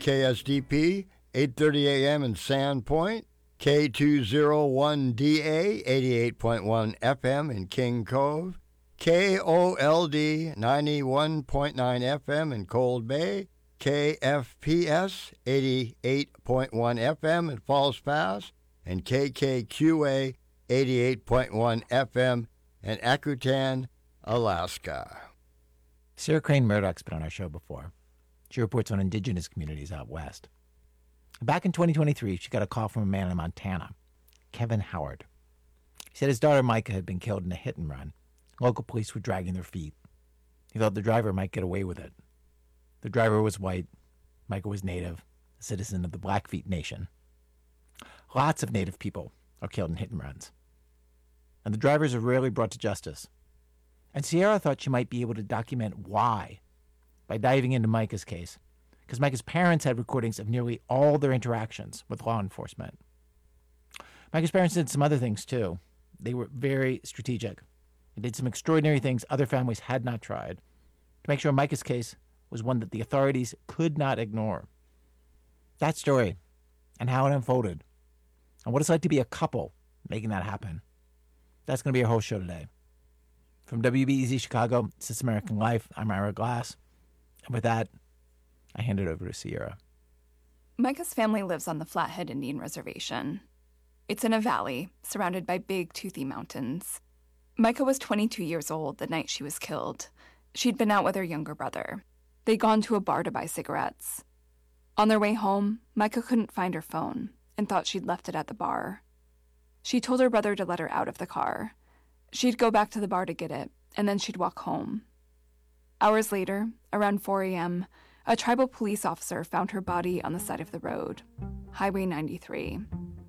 KSDP, 8:30 a.m. in Sandpoint, K201DA, 88.1 FM in King Cove, KOLD, 91.9 FM in Cold Bay, KFPS, 88.1 FM in Falls Pass, and KKQA, 88.1 FM in Akutan, Alaska. Sarah Crane Murdoch's been on our show before. She reports on indigenous communities out west. Back in 2023, she got a call from a man in Montana, Kevin Howard. He said his daughter Micah had been killed in a hit and run. Local police were dragging their feet. He thought the driver might get away with it. The driver was white. Micah was Native, a citizen of the Blackfeet Nation. Lots of Native people are killed in hit and runs. And the drivers are rarely brought to justice. And Sierra thought she might be able to document why by diving into Micah's case, because Micah's parents had recordings of nearly all their interactions with law enforcement. Micah's parents did some other things too. They were very strategic. They did some extraordinary things other families had not tried to make sure Micah's case was one that the authorities could not ignore. That story and how it unfolded and what it's like to be a couple making that happen. That's going to be our whole show today. From WBEZ Chicago, it's This American Life. I'm Ira Glass. And with that, I hand it over to Sierra. Micah's family lives on the Flathead Indian Reservation. It's in a valley surrounded by big, toothy mountains. Micah was 22 years old the night she was killed. She'd been out with her younger brother. They'd gone to a bar to buy cigarettes. On their way home, Micah couldn't find her phone and thought she'd left it at the bar. She told her brother to let her out of the car. She'd go back to the bar to get it, and then she'd walk home. Hours later, around 4 a.m., a tribal police officer found her body on the side of the road, Highway 93.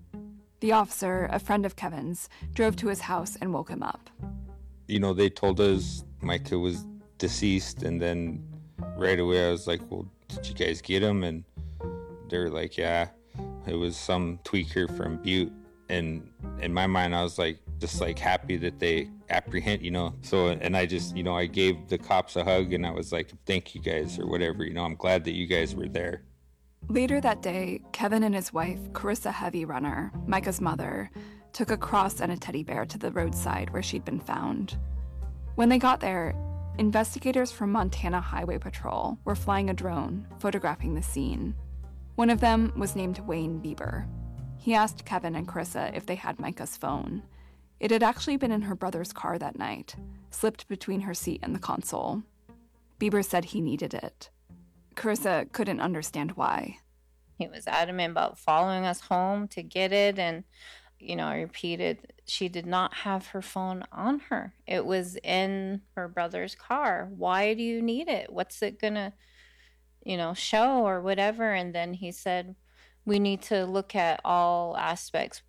The officer, a friend of Kevin's, drove to his house and woke him up. You know, they told us Micah was deceased, and then right away I was like, well, did you guys get him? And they were like, yeah, it was some tweaker from Butte. And in my mind, I was like, just like happy that they apprehend, you know. So, and I just, you know, I gave the cops a hug and I was like, thank you guys or whatever, you know, I'm glad that you guys were there. Later that day, Kevin and his wife, Carissa Heavy Runner, Micah's mother, took a cross and a teddy bear to the roadside where she'd been found. When they got there, investigators from Montana Highway Patrol were flying a drone, photographing the scene. One of them was named Wayne Bieber. He asked Kevin and Carissa if they had Micah's phone. It had actually been in her brother's car that night, slipped between her seat and the console. Bieber said he needed it. Carissa couldn't understand why. He was adamant about following us home to get it, and, you know, I repeated, she did not have her phone on her. It was in her brother's car. Why do you need it? What's it gonna, you know, show or whatever? And then he said, we need to look at all aspects.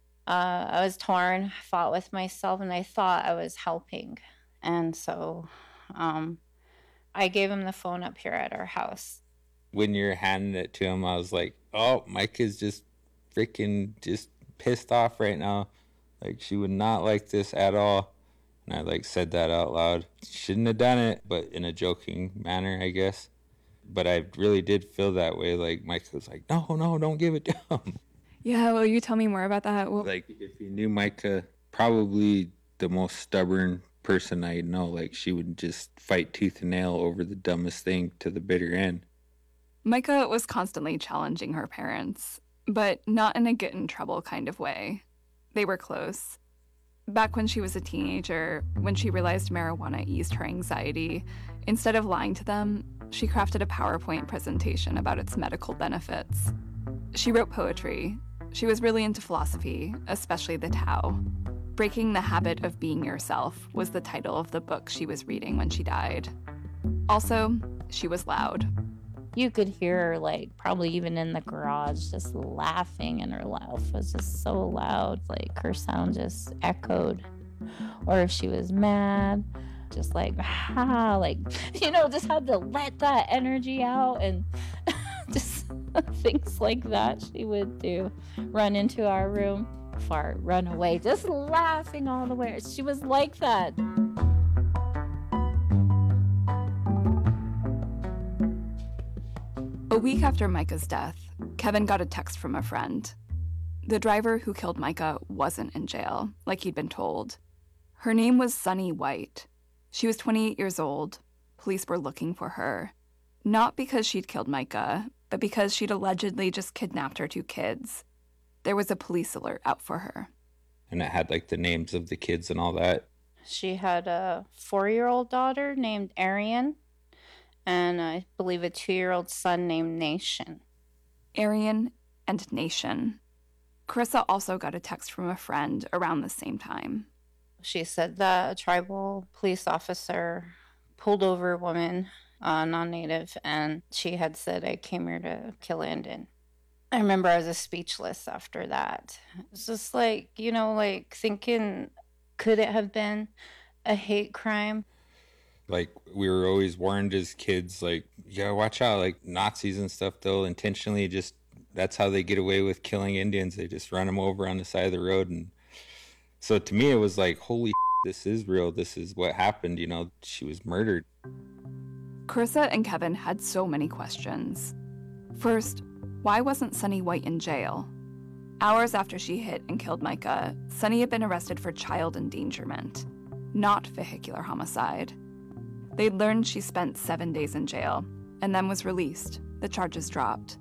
I was torn, fought with myself, and I thought I was helping. And so I gave him the phone up here at our house. When you're handing it to him, I was like, oh, Micah's just freaking just pissed off right now. Like, she would not like this at all. And I like said that out loud. Shouldn't have done it, but in a joking manner, I guess. But I really did feel that way. Like, Micah was like, no, don't give it to him. Yeah, will you tell me more about that? Like, if you knew Micah, probably the most stubborn person I know. Like, she would just fight tooth and nail over the dumbest thing to the bitter end. Micah was constantly challenging her parents, but not in a get-in-trouble kind of way. They were close. Back when she was a teenager, when she realized marijuana eased her anxiety, instead of lying to them, she crafted a PowerPoint presentation about its medical benefits. She wrote poetry. She was really into philosophy, especially the Tao. Breaking the Habit of Being Yourself was the title of the book she was reading when she died. Also, she was loud. You could hear her, like, probably even in the garage, just laughing, and her laugh was just so loud, like her sound just echoed. Or if she was mad, just like, like, you know, just had to let that energy out, and just things like that she would do. Run into our room, fart, run away, just laughing all the way. She was like that. A week after Micah's death, Kevin got a text from a friend. The driver who killed Micah wasn't in jail, like he'd been told. Her name was Sunny White. She was 28 years old. Police were looking for her. Not because she'd killed Micah, but because she'd allegedly just kidnapped her 2 kids. There was a police alert out for her. And it had like the names of the kids and all that. She had a 4-year-old daughter named Arian, and I believe a 2-year-old son named Nation. Arian and Nation. Carissa also got a text from a friend around the same time. She said that a tribal police officer pulled over a woman, non-native, and she had said, "I came here to kill Andon." I remember I was speechless after that. It's just like, like thinking, could it have been a hate crime? Like, we were always warned as kids, like, yeah, watch out, like Nazis and stuff, they'll intentionally just, that's how they get away with killing Indians. They just run them over on the side of the road. And so to me, it was like, holy this is real. This is what happened. She was murdered. Carissa and Kevin had so many questions. First, why wasn't Sunny White in jail? Hours after she hit and killed Micah, Sunny had been arrested for child endangerment, not vehicular homicide. They'd learned she spent 7 days in jail and then was released, the charges dropped.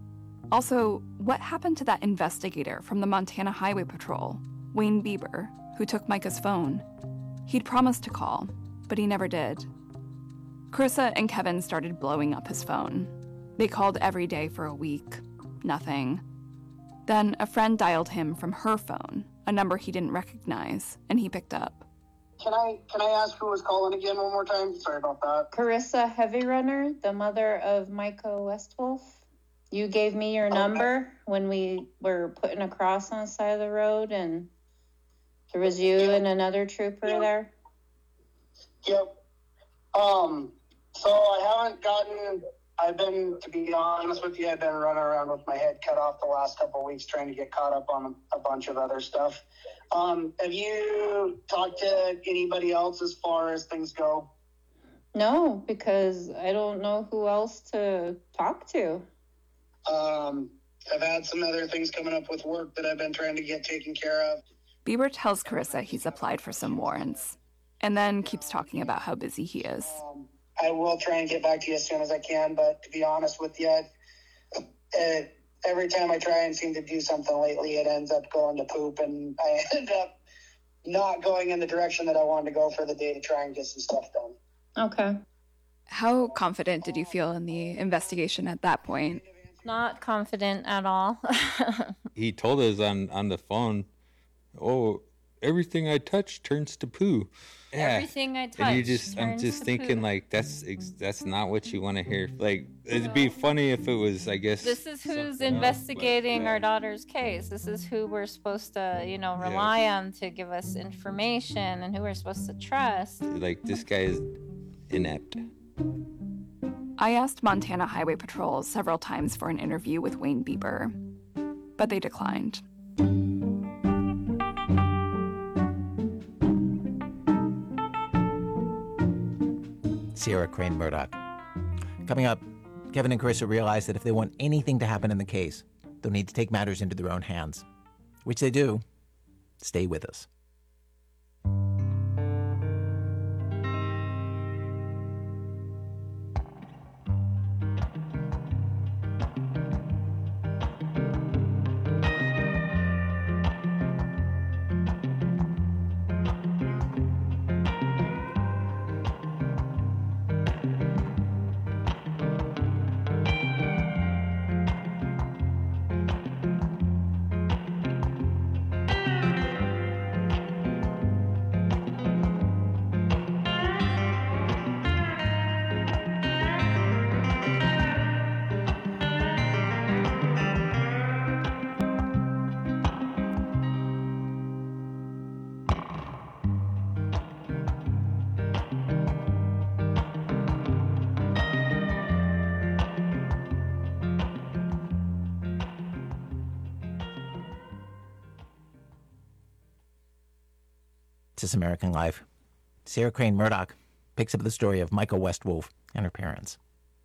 Also, what happened to that investigator from the Montana Highway Patrol, Wayne Bieber, who took Micah's phone? He'd promised to call, but he never did. Carissa and Kevin started blowing up his phone. They called every day for a week. Nothing. Then a friend dialed him from her phone, a number he didn't recognize, and he picked up. Can I ask who was calling again one more time? Sorry about that. Carissa Heavy Runner, the mother of Micah Westwolf. You gave me your number when we were putting a cross on the side of the road, and there was you and another trooper there. Yep. So to be honest with you, I've been running around with my head cut off the last couple of weeks trying to get caught up on a bunch of other stuff. Have you talked to anybody else as far as things go? No, because I don't know who else to talk to. I've had some other things coming up with work that I've been trying to get taken care of. Bieber tells Carissa he's applied for some warrants, and then keeps talking about how busy he is. I will try and get back to you as soon as I can, but to be honest with you, every time I try and seem to do something lately, it ends up going to poop, and I end up not going in the direction that I wanted to go for the day to try and get some stuff done. Okay. How confident did you feel in the investigation at that point? Not confident at all. He told us on the phone, oh, everything I touch turns to poo. Yeah. Everything I touch. And I'm just thinking, like, that's not what you want to hear. Like, it'd be funny if it was, I guess. This is who's investigating our daughter's case. This is who we're supposed to, rely on to give us information, and who we're supposed to trust. Like, this guy is inept. I asked Montana Highway Patrol several times for an interview with Wayne Bieber, but they declined. Sierra Crane Murdoch. Coming up, Kevin and Carissa realize that if they want anything to happen in the case, they'll need to take matters into their own hands, which they do. Stay with us. This American Life. Sierra Crane Murdoch picks up the story of Micah Westwolf and her parents.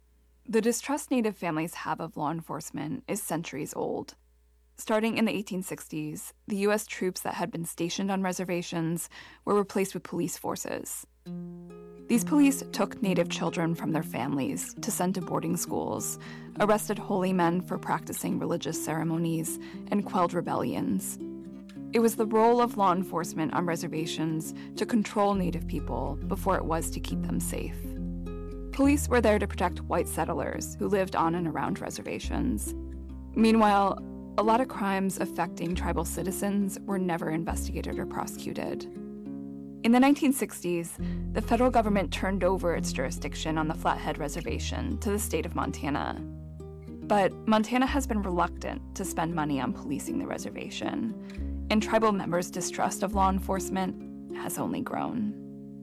The distrust Native families have of law enforcement is centuries old. Starting in the 1860s, the U.S. troops that had been stationed on reservations were replaced with police forces. These police took Native children from their families to send to boarding schools, arrested holy men for practicing religious ceremonies, and quelled rebellions. It was the role of law enforcement on reservations to control Native people before it was to keep them safe. Police were there to protect white settlers who lived on and around reservations. Meanwhile, a lot of crimes affecting tribal citizens were never investigated or prosecuted. In the 1960s, the federal government turned over its jurisdiction on the Flathead Reservation to the state of Montana. But Montana has been reluctant to spend money on policing the reservation, and tribal members' distrust of law enforcement has only grown.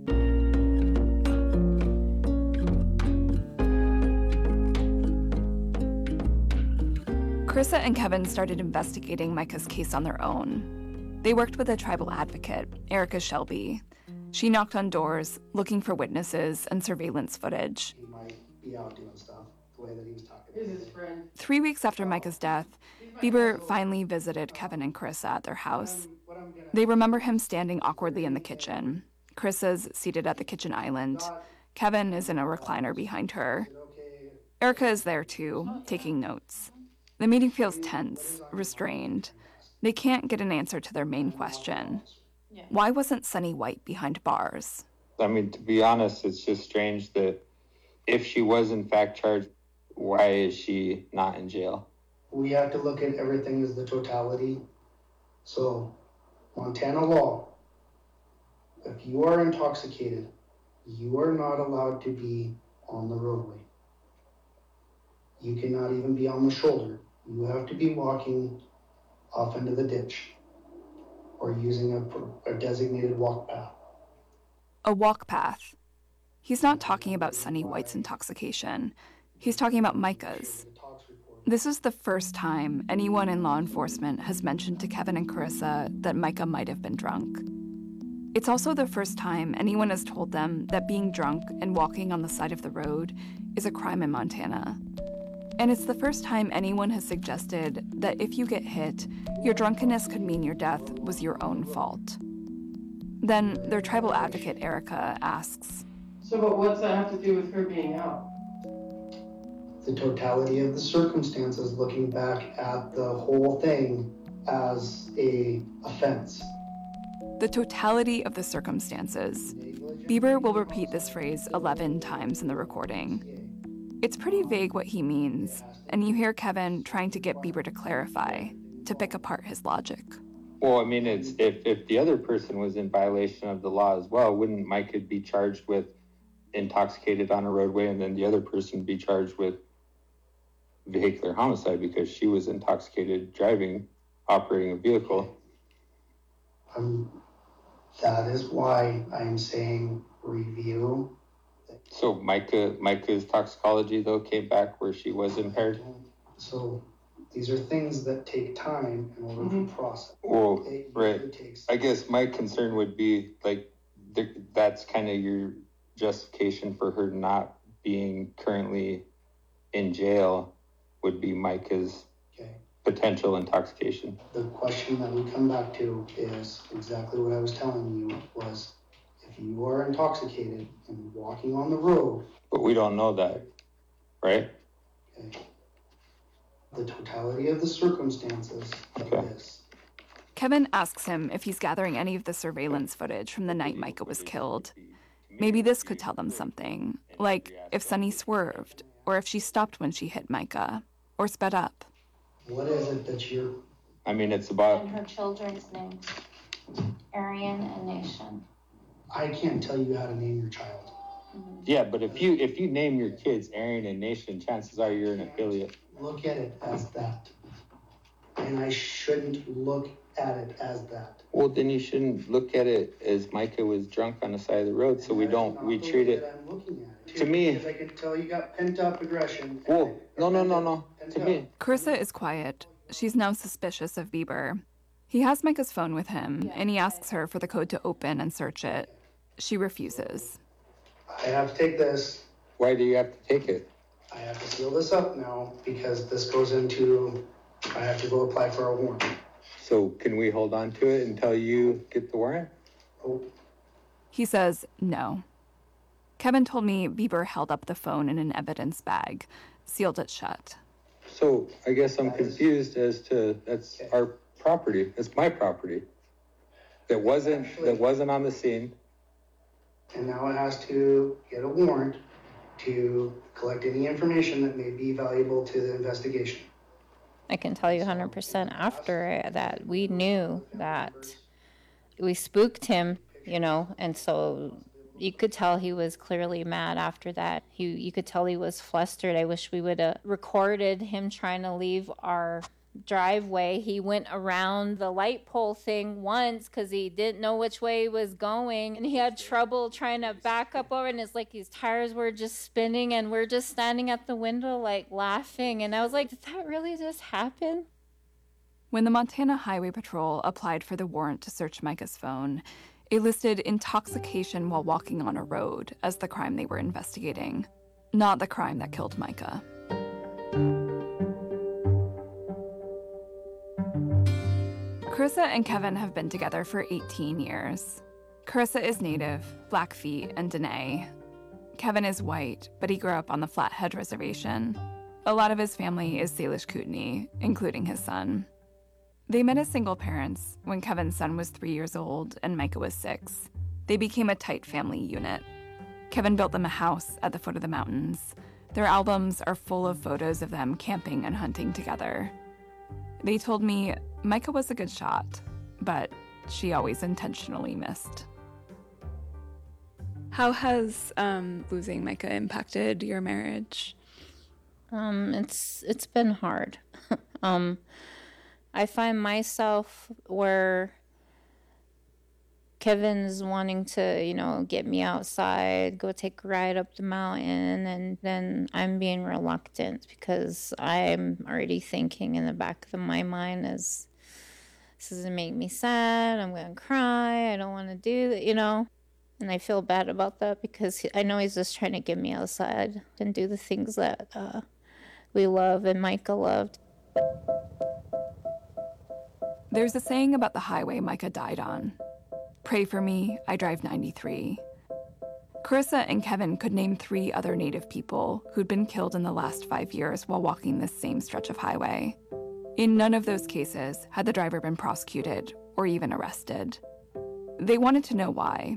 Carissa and Kevin started investigating Micah's case on their own. They worked with a tribal advocate, Erica Shelby. She knocked on doors, looking for witnesses and surveillance footage. He might be out doing stuff the way that he was talking. Here's his friend. 3 weeks after Micah's death, Bieber finally visited Kevin and Carissa at their house. They remember him standing awkwardly in the kitchen. Carissa's seated at the kitchen island. Kevin is in a recliner behind her. Erica is there too, taking notes. The meeting feels tense, restrained. They can't get an answer to their main question. Why wasn't Sunny White behind bars? I mean, to be honest, it's just strange that if she was in fact charged, why is she not in jail? We have to look at everything as the totality. So, Montana law, if you are intoxicated, you are not allowed to be on the roadway. You cannot even be on the shoulder. You have to be walking off into the ditch or using a designated walk path. A walk path. He's not talking about Sunny White's intoxication. He's talking about Micah's. This is the first time anyone in law enforcement has mentioned to Kevin and Carissa that Micah might have been drunk. It's also the first time anyone has told them that being drunk and walking on the side of the road is a crime in Montana. And it's the first time anyone has suggested that if you get hit, your drunkenness could mean your death was your own fault. Then their tribal advocate, Erica, asks, So, but what's that have to do with her being out? The totality of the circumstances, looking back at the whole thing as a offense. the totality of the circumstances. Bieber will repeat this phrase 11 times in the recording. It's pretty vague what he means, and you hear Kevin trying to get Bieber to clarify, to pick apart his logic. Well, I mean, it's if the other person was in violation of the law as well, wouldn't Micah be charged with intoxicated on a roadway, and then the other person be charged with vehicular homicide because she was intoxicated driving, operating a vehicle? That is why I'm saying review. So Micah's toxicology, though, came back where she was impaired? So these are things that take time in order to process. Well, It right. usually takes- I guess my concern would be, like, that's kind of your justification for her not being currently in jail would be Micah's Okay. potential intoxication. The question that we come back to is exactly what I was telling you was, if you are intoxicated and walking on the road, But we don't know that, right? okay, the totality of the circumstances of Okay. this. Kevin asks him if he's gathering any of the surveillance footage from the night Micah was killed. Maybe this could tell them something, like if Sunny swerved, or if she stopped when she hit Micah, or sped up. What is it that you're, I mean, it's about, And her children's names, Arian and Nation. I can't tell you how to name your child. yeah, but if you name your kids Arian and Nation, chances are you're an affiliate. Look at it as that. And I shouldn't look at it as that. Well, then you shouldn't look at it as Micah was drunk on the side of the road, so we And that is don't, not we the treat way it. that I'm looking at it. To me- Because I can tell you got pent up aggression. Whoa, no. Pent To up. me, Carissa is quiet. She's now suspicious of Bieber. He has Micah's phone with him, and he asks her for the code to open and search it. She refuses. I have to take this. why do you have to take it? I I have to seal this up now because this goes into, I have to go apply for a warrant. So can we hold on to it until you get the warrant? Oh, He says no. Kevin told me Bieber held up the phone in an evidence bag, sealed it shut. So I guess I'm confused as to, that's our property. It's my property. That wasn't on the scene. and now it has to get a warrant to collect any information that may be valuable to the investigation. I can tell you 100% after that, we knew that we spooked him, you know, and so you could tell he was clearly mad after that. You could tell he was flustered. I wish we would have recorded him trying to leave our driveway. He went around the light pole thing once because he didn't know which way he was going, and he had trouble trying to back up over, and it's like his tires were just spinning, and we're just standing at the window like laughing, and I was like, did that really just happen? When the Montana Highway Patrol applied for the warrant to search Micah's phone, it listed intoxication while walking on a road as the crime they were investigating, not the crime that killed Micah. Carissa and Kevin have been together for 18 years. Carissa is Native, Blackfeet, and Dene. Kevin is white, but he grew up on the Flathead Reservation. A lot of his family is Salish Kootenai, including his son. They met as single parents when Kevin's son was 3 years old and Micah was 6. They became a tight family unit. Kevin built them a house at the foot of the mountains. Their albums are full of photos of them camping and hunting together. They told me Micah was a good shot, but she always intentionally missed. How has losing Micah impacted your marriage? It's been hard. I find myself where Kevin's wanting to, you know, get me outside, go take a ride up the mountain, and then I'm being reluctant because I'm already thinking in the back of my mind is, this is gonna make me sad, I'm gonna cry, I don't want to do that, you know? And I feel bad about that because I know he's just trying to get me outside and do the things that we love and Micah loved. There's a saying about the highway Micah died on. Pray for me, I drive 93. Carissa and Kevin could name 3 other Native people who'd been killed in the last 5 years while walking this same stretch of highway. In none of those cases had the driver been prosecuted or even arrested. They wanted to know why.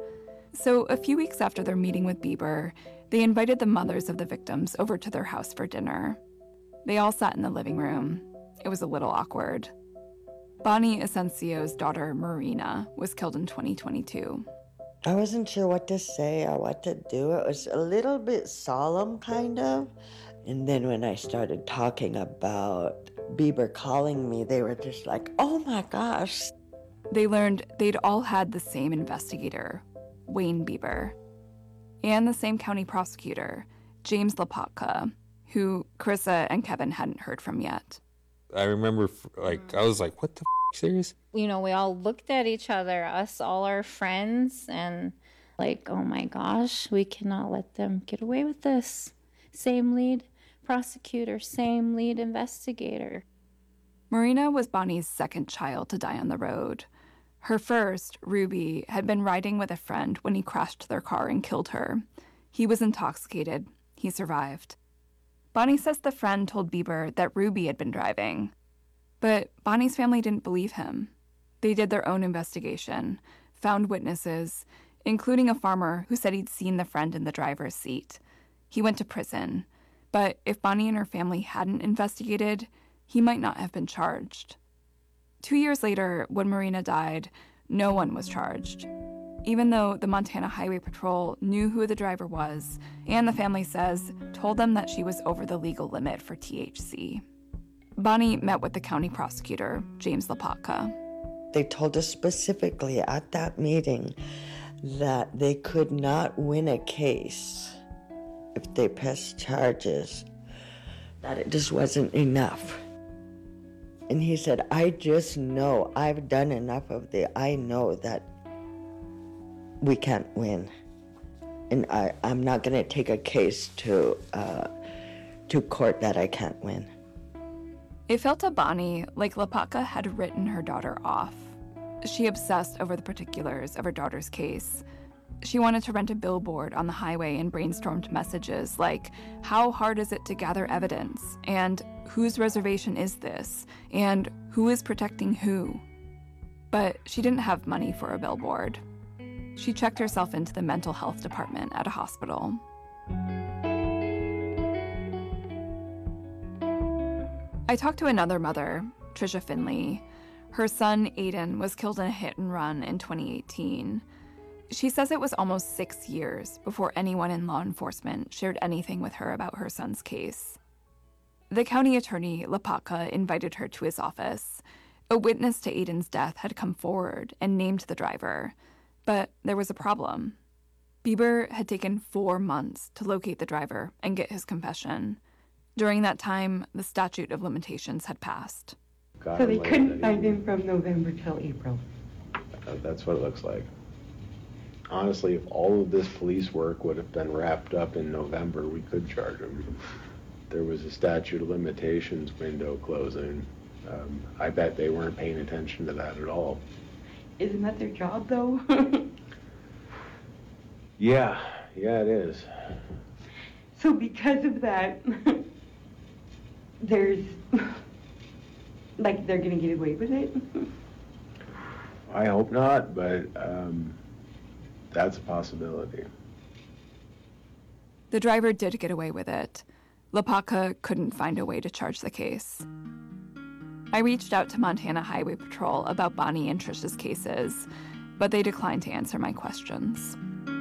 So a few weeks after their meeting with Bieber, they invited the mothers of the victims over to their house for dinner. They all sat in the living room. It was a little awkward. Bonnie Asencio's daughter, Marina, was killed in 2022. I wasn't sure what to say or what to do. It was a little bit solemn, kind of. And then when I started talking about Bieber calling me, they were just like, oh my gosh. They learned they'd all had the same investigator, Wayne Bieber, and the same county prosecutor, James Lapatka, who Carissa and Kevin hadn't heard from yet. I remember, I was like, what the f***, serious? You know, we all looked at each other, us, all our friends, and like, oh my gosh, we cannot let them get away with this. Same lead prosecutor, same lead investigator. Marina was Bonnie's second child to die on the road. Her first, Ruby, had been riding with a friend when he crashed their car and killed her. He was intoxicated. He survived. Bonnie says the friend told Bieber that Ruby had been driving. But Bonnie's family didn't believe him. They did their own investigation, found witnesses, including a farmer who said he'd seen the friend in the driver's seat. He went to prison, but if Bonnie and her family hadn't investigated, he might not have been charged. 2 years later, when Marina died, no one was charged, even though the Montana Highway Patrol knew who the driver was, and the family says told them that she was over the legal limit for THC. Bonnie met with the county prosecutor, James Lapatka. They told us specifically at that meeting that they could not win a case if they pressed charges, that it just wasn't enough. And he said, I just know, I've done enough of I know that we can't win. And I'm not going to take a case to to court that I can't win. It felt to Bonnie like Lepaka had written her daughter off. She obsessed over the particulars of her daughter's case. She wanted to rent a billboard on the highway and brainstormed messages like, how hard is it to gather evidence? And whose reservation is this? And who is protecting who? But she didn't have money for a billboard. She checked herself into the mental health department at a hospital. I talked to another mother, Tricia Finley. Her son, Aiden, was killed in a hit and run in 2018. She says it was almost 6 years before anyone in law enforcement shared anything with her about her son's case. The county attorney, Lepaka, invited her to his office. A witness to Aiden's death had come forward and named the driver, but there was a problem. Bieber had taken 4 months to locate the driver and get his confession. During that time, the statute of limitations had passed. So they couldn't find him from November till April? That's what it looks like. Honestly, if all of this police work would have been wrapped up in November, we could charge him. There was a statute of limitations window closing. I bet they weren't paying attention to that at all. Isn't that their job, though? Yeah, it is. So because of that, there's, like, they're gonna get away with it? I hope not, but that's a possibility. The driver did get away with it. Lepaka couldn't find a way to charge the case. I reached out to Montana Highway Patrol about Bonnie and Trish's cases, but they declined to answer my questions.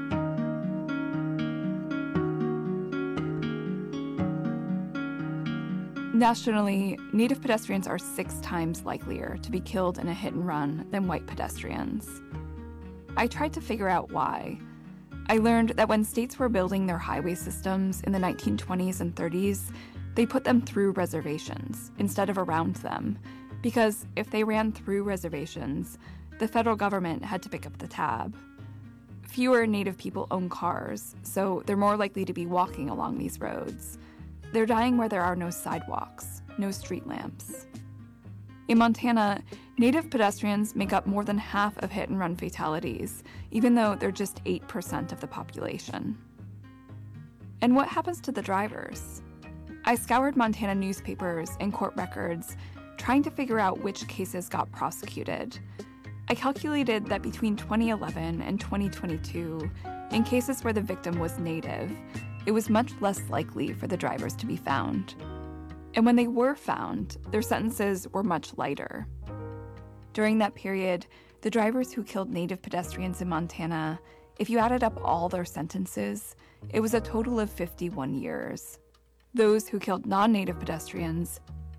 Nationally, Native pedestrians are 6 times likelier to be killed in a hit and run than white pedestrians. I tried to figure out why. I learned that when states were building their highway systems in the 1920s and 30s, they put them through reservations instead of around them, because if they ran through reservations, the federal government had to pick up the tab. Fewer Native people own cars, so they're more likely to be walking along these roads. They're dying where there are no sidewalks, no street lamps. In Montana, Native pedestrians make up more than half of hit-and-run fatalities, even though they're just 8% of the population. And what happens to the drivers? I scoured Montana newspapers and court records, trying to figure out which cases got prosecuted. I calculated that between 2011 and 2022, in cases where the victim was Native, it was much less likely for the drivers to be found. And when they were found, their sentences were much lighter. During that period, the drivers who killed Native pedestrians in Montana, if you added up all their sentences, it was a total of 51 years. Those who killed non-Native pedestrians,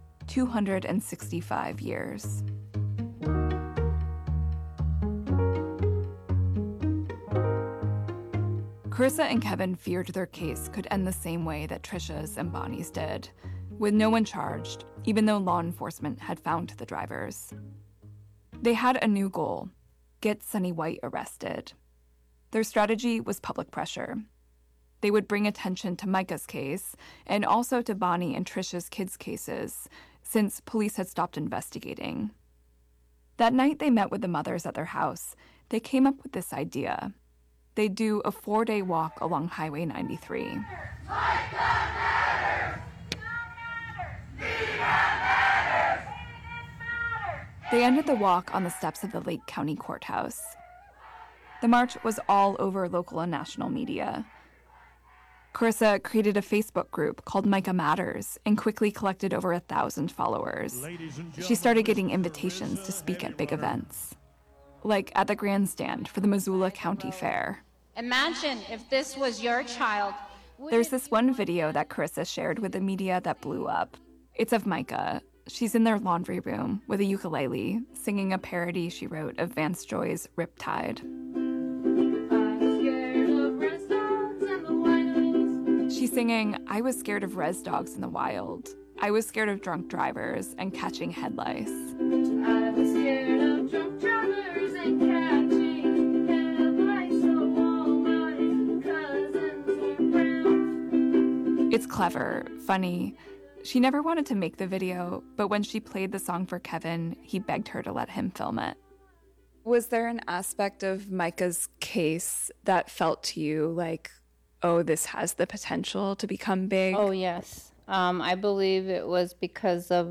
265 years. Carissa and Kevin feared their case could end the same way that Trisha's and Bonnie's did, with no one charged, even though law enforcement had found the drivers. They had a new goal: get Sonny White arrested. Their strategy was public pressure. They would bring attention to Micah's case and also to Bonnie and Trisha's kids' cases, since police had stopped investigating. That night they met with the mothers at their house, they came up with this idea. They'd do a 4-day walk along Highway 93. They ended the walk on the steps of the Lake County Courthouse. The march was all over local and national media. Carissa created a Facebook group called Micah Matters and quickly collected over 1,000 followers. She started getting invitations to speak at big events, like at the grandstand for the Missoula County Fair. Imagine if this was your child. There's this one video that Carissa shared with the media that blew up. It's of Micah. She's in their laundry room with a ukulele, singing a parody she wrote of Vance Joy's Riptide. She's singing, "I was scared of res dogs in the wild. I was scared of drunk drivers and catching head lice." I was scared of drunk drivers and catching head lice, so all my cousins were brown. It's clever, funny. She never wanted to make the video, but when she played the song for Kevin, he begged her to let him film it. Was there an aspect of Micah's case that felt to you like, oh, this has the potential to become big? Oh, yes. I believe it was because of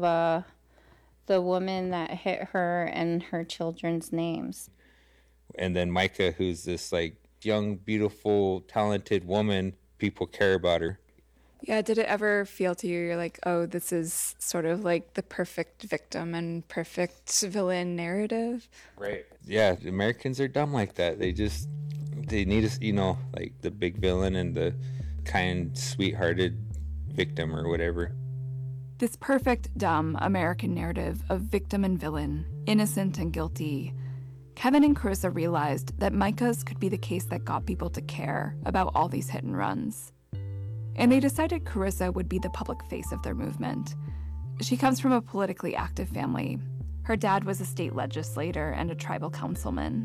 the woman that hit her and her children's names. And then Micah, who's this like young, beautiful, talented woman, people care about her. Yeah, did it ever feel to you, you're like, oh, this is sort of like the perfect victim and perfect villain narrative? Right. Yeah, Americans are dumb like that. They need us, like the big villain and the kind, sweethearted victim or whatever. This perfect, dumb American narrative of victim and villain, innocent and guilty. Kevin and Carissa realized that Micah's could be the case that got people to care about all these hit and runs. And they decided Carissa would be the public face of their movement. She comes from a politically active family. Her dad was a state legislator and a tribal councilman.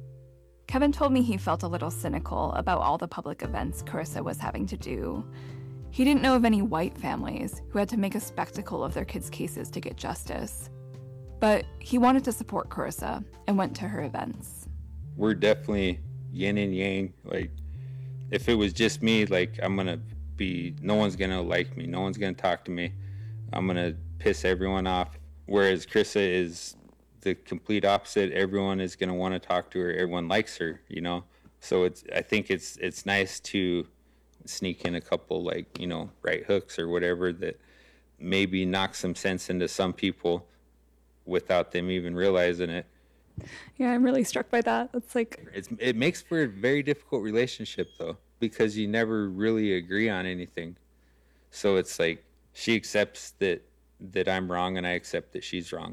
Kevin told me he felt a little cynical about all the public events Carissa was having to do. He didn't know of any white families who had to make a spectacle of their kids' cases to get justice. But he wanted to support Carissa and went to her events. We're definitely yin and yang. Like, if it was just me, like, no one's gonna like me, no one's gonna talk to me, I'm gonna piss everyone off. Whereas Carissa is the complete opposite. Everyone is gonna want to talk to her, everyone likes her, So I think it's nice to sneak in a couple, like, right hooks or whatever that maybe knock some sense into some people without them even realizing it. Yeah, I'm really struck by that. It's like, it makes for a very difficult relationship though, because you never really agree on anything. So it's like she accepts that I'm wrong and I accept that she's wrong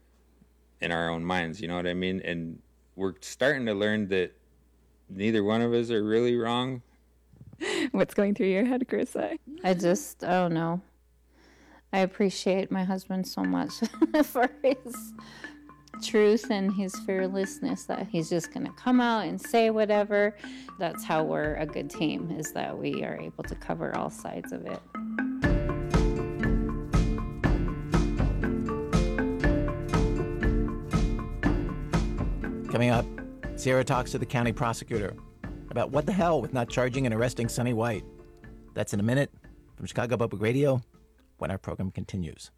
in our own minds, you know what I mean? And we're starting to learn that neither one of us are really wrong. what's going through your head, Carissa? I don't know. I appreciate my husband so much for his truth and his fearlessness, that he's just going to come out and say whatever. That's how we're a good team, is that we are able to cover all sides of it. Coming up, Sierra talks to the county prosecutor about what the hell with not charging and arresting Sonny White. That's in a minute from Chicago Public Radio when our program continues.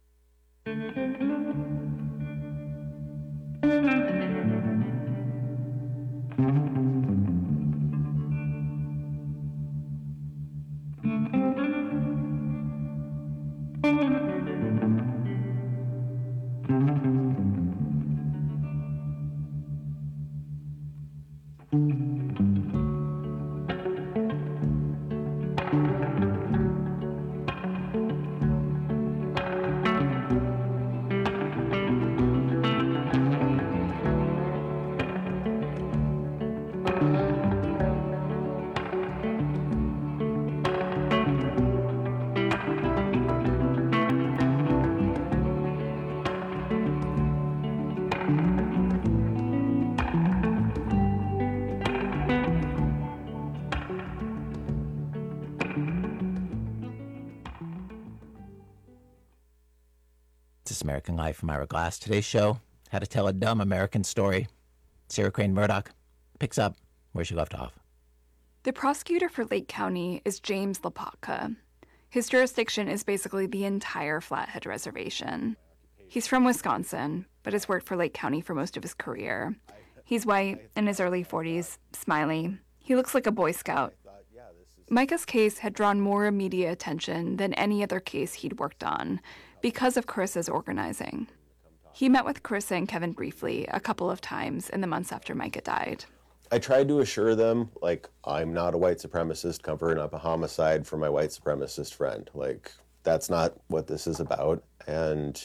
This American Life from Ira Glass. Today's show, how to tell a dumb American story. Sarah Crane Murdoch picks up where she left off. The prosecutor for Lake County is James Lopatka. His jurisdiction is basically the entire Flathead Reservation. He's from Wisconsin, but has worked for Lake County for most of his career. He's white, in his early 40s, smiley. He looks like a Boy Scout. Micah's case had drawn more media attention than any other case he'd worked on because of Carissa's organizing. He met with Carissa and Kevin briefly a couple of times in the months after Micah died. I tried to assure them, I'm not a white supremacist covering up a homicide for my white supremacist friend. That's not what this is about. And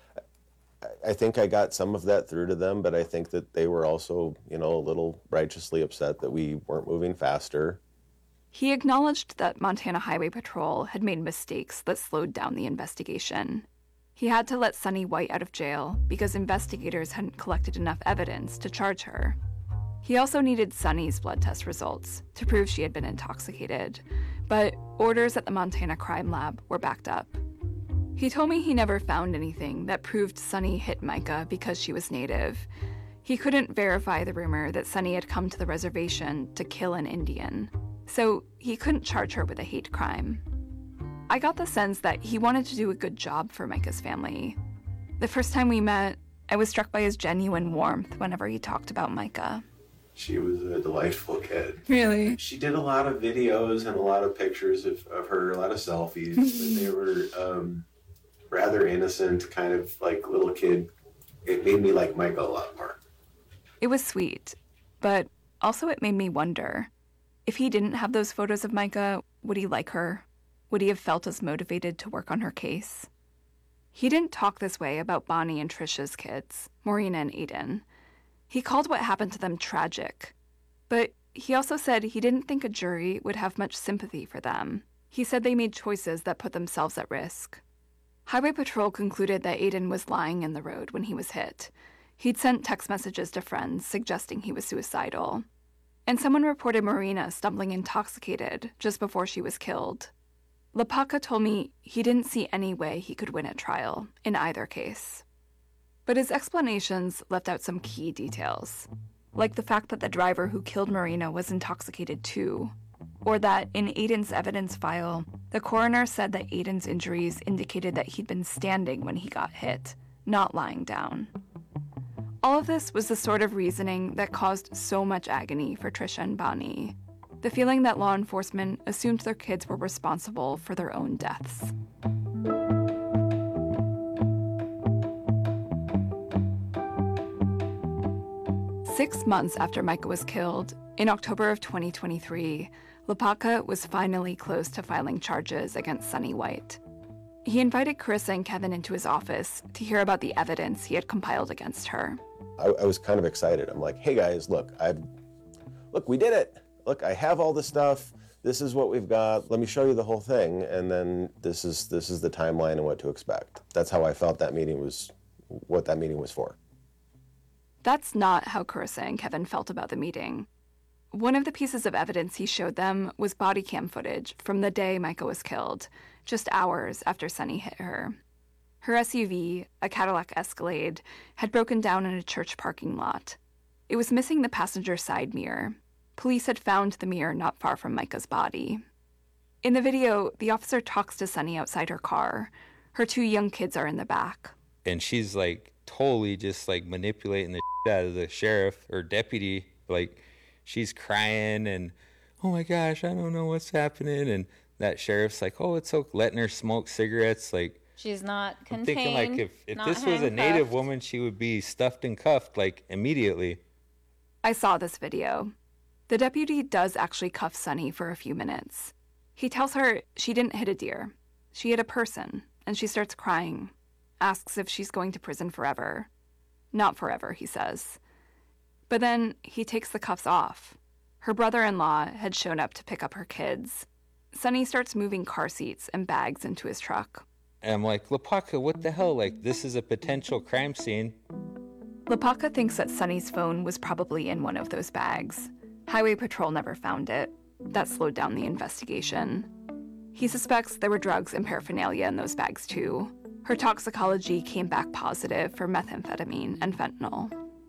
I think I got some of that through to them, but I think that they were also, a little righteously upset that we weren't moving faster. He acknowledged that Montana Highway Patrol had made mistakes that slowed down the investigation. He had to let Sonny White out of jail because investigators hadn't collected enough evidence to charge her. He also needed Sunny's blood test results to prove she had been intoxicated, but orders at the Montana Crime Lab were backed up. He told me he never found anything that proved Sunny hit Micah because she was Native. He couldn't verify the rumor that Sunny had come to the reservation to kill an Indian, so he couldn't charge her with a hate crime. I got the sense that he wanted to do a good job for Micah's family. The first time we met, I was struck by his genuine warmth whenever he talked about Micah. She was a delightful kid. Really? She did a lot of videos and a lot of pictures of her, a lot of selfies. But they were rather innocent, kind of like little kid. It made me like Micah a lot more. It was sweet, but also it made me wonder. If he didn't have those photos of Micah, would he like her? Would he have felt as motivated to work on her case? He didn't talk this way about Bonnie and Trisha's kids, Maureen and Aiden. He called what happened to them tragic. But he also said he didn't think a jury would have much sympathy for them. He said they made choices that put themselves at risk. Highway Patrol concluded that Aiden was lying in the road when he was hit. He'd sent text messages to friends suggesting he was suicidal. And someone reported Marina stumbling intoxicated just before she was killed. Lepaka told me he didn't see any way he could win at trial in either case. But his explanations left out some key details, like the fact that the driver who killed Marina was intoxicated too, or that in Aiden's evidence file, the coroner said that Aiden's injuries indicated that he'd been standing when he got hit, not lying down. All of this was the sort of reasoning that caused so much agony for Trisha and Bonnie. The feeling that law enforcement assumed their kids were responsible for their own deaths. Six months after Micah was killed, in October of 2023, Lepaka was finally close to filing charges against Sunny White. He invited Carissa and Kevin into his office to hear about the evidence he had compiled against her. I was kind of excited. I'm like, hey guys, look, we did it. Look, I have all the stuff. This is what we've got. Let me show you the whole thing. And then this is the timeline and what to expect. That's how I felt what that meeting was for. That's not how Carissa and Kevin felt about the meeting. One of the pieces of evidence he showed them was body cam footage from the day Micah was killed, just hours after Sunny hit her. Her SUV, a Cadillac Escalade, had broken down in a church parking lot. It was missing the passenger side mirror. Police had found the mirror not far from Micah's body. In the video, the officer talks to Sunny outside her car. Her two young kids are in the back. And she's like totally just like manipulating the shit out of the sheriff or deputy. Like she's crying and, oh my gosh, I don't know what's happening. And that sheriff's like, oh, it's okay, letting her smoke cigarettes. Like, she's not contained. I'm thinking like if not this was a Native handcuffed. woman, she would be stuffed and cuffed like immediately. I saw this video. The deputy does actually cuff Sunny for a few minutes. He tells her she didn't hit a deer. She hit a person, and she starts crying, asks if she's going to prison forever. Not forever, he says. But then he takes the cuffs off. Her brother-in-law had shown up to pick up her kids. Sunny starts moving car seats and bags into his truck. And I'm like, Lepaka, what the hell? Like, this is a potential crime scene. Lepaka thinks that Sunny's phone was probably in one of those bags. Highway Patrol never found it. That slowed down the investigation. He suspects there were drugs and paraphernalia in those bags too. Her toxicology came back positive for methamphetamine and fentanyl.